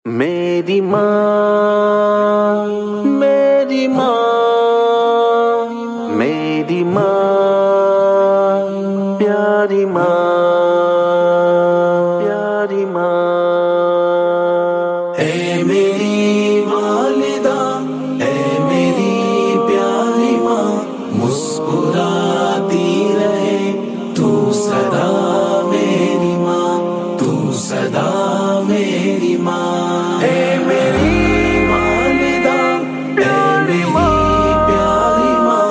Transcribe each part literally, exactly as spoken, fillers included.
میری ماں میری ماں میری ماں پیاری ماں پیاری ماں، اے میری والدہ اے میری پیاری ماں، مسکراتی رہے تو سدا میری ماں، تو سدا میری ماں۔ اے میری والدہ اے میری پیاری ماں،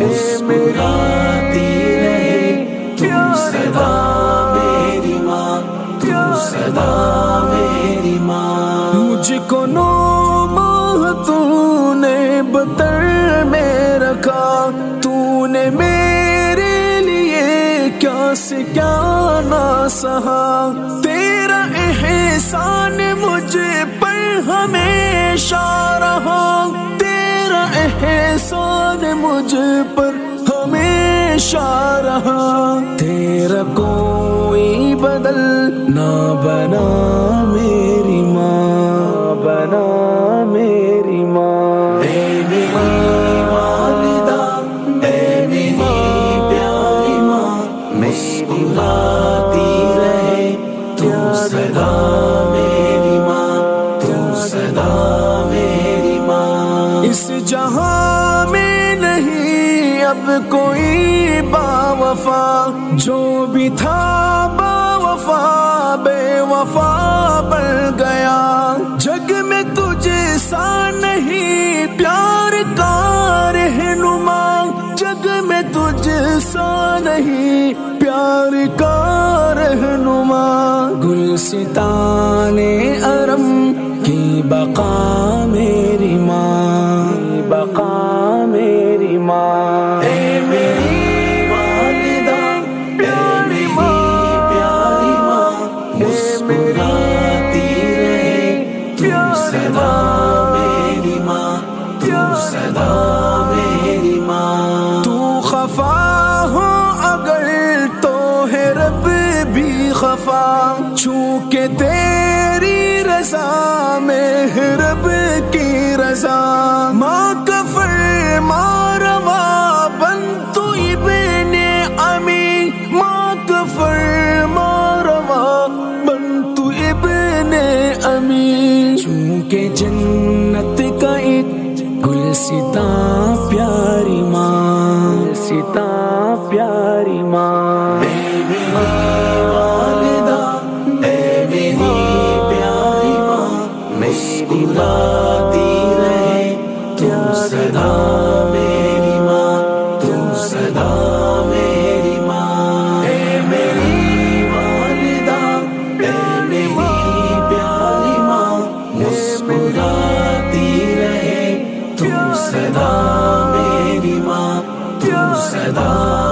مسکراتی رہے تو سدا میری ماں، تو سدا میری ماں۔ مجھ کو نو ماہ تو نے بطن میں رکھا، تو نے میرے لیے کیا سے کیا نہ سہا، تیرا احسان مجھ پر ہمیشہ رہا، تیرا احسان مجھ پر ہمیشہ رہا، تیرا کوئی بدل نہ بنا میری ماں، بنا میری ماں۔ اے میری والدہ اے میری پیاری ماں، مسکراتی رہے تو سدا میری ماں، تو سدا میری ماں۔ اس جہاں میں نہیں اب کوئی با وفا، جو بھی تھا با وفا بے وفا بن گیا، جگ میں تجھ سا نہیں پیار کا رہنما، جگ میں تجھ سا نہیں پیار کا رہنما، گلستان ارم کی بقا میری ماں، بقا میری ماں۔ اے میری والدہ اے میری پیاری ماں، مسکراتی رہے تو سدا میری ماں، تو سدا میری ماں۔ تو خفا ہو اگر تو ہے رب بھی خفا، چونکہ تیری رضا میں ہے رب کی رضا، ماں کا فرما روا بن تو ابن امی، ماں کا فرما روا بن تو ابن امی، چونکہ جنت کا ایک گلستاں پیاری ماں، گلستاں پیاری ماں۔ اے میری والدہ اے میری پیاری ماں، مسکراتی رہے تو سدا میری ماں، تو سدا میری ماں۔ اے میری والدہ اے میری پیاری ماں، مسکراتی رہے تو سدا میری ماں، تو سدا